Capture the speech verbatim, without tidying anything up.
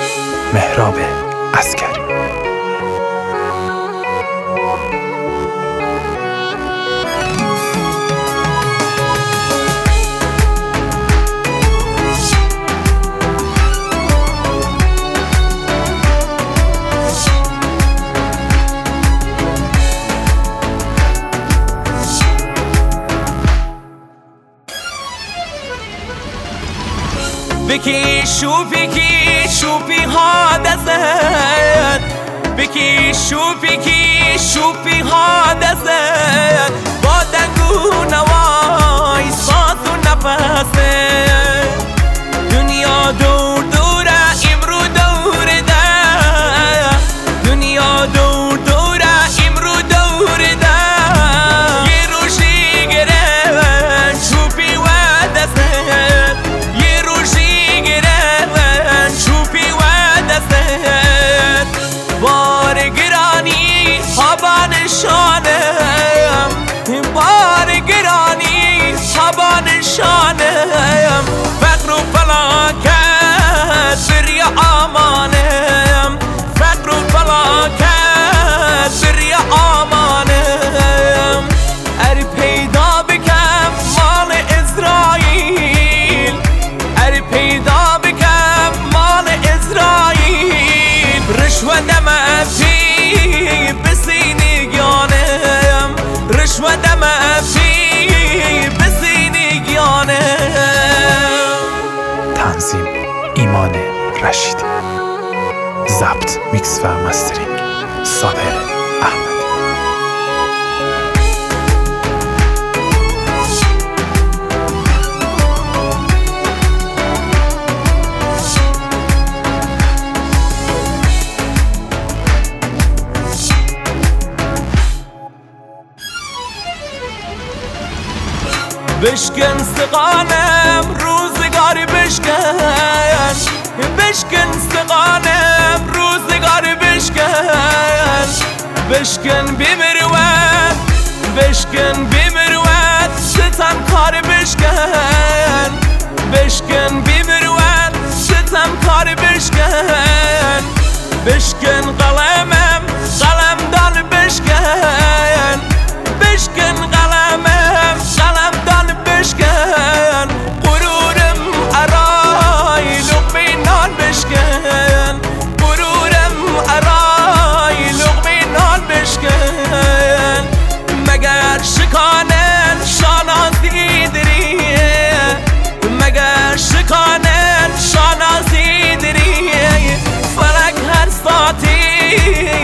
مهراب عسکری. بکی شوپی کی شوپی ها دزد، بکی شوپی کی شوپی ها دزد، با دنگو نوای ساز و نفسه. دنیا دور دوره امرو دور ده، دنیا دور دوره امرو دور ده. یه روشی گرفت شوپی و دزد، یه روشی گرفت شوپی و دزد. بار گرانی هوا نشانم، بار گرانی هوا نشانم. فقر و فلاکت بری آمانم، فقر و فلاکت بری آمانم. ار پیدا بکم مال اسرائیل، ار پیدا بکم مال اسرائیل. رشوت مفی بسینگیانم، رشوت مفی بسینگیانم. تنظیم ایمان رشیدی. ضبط، میکس و مسترینگ صابر احمدی. بشکن سقانم روزگار بشکن، بشکن سقانم روزگار بشکن. بشکن بمروت، بشکن بمروت ستم کار بشکن، بشکن بمروت ستم کار بشکن. بشکن قلمم قلم دان بشکن، بشکن قلمم قلم دان بشکن. غرورم ارای لقمه نان بشکن، غرورم ارای لقمه نان بشکن. مگر شکانن شانازی دریه، مگر شکانن شانازی دریه. فلک هر ساعتی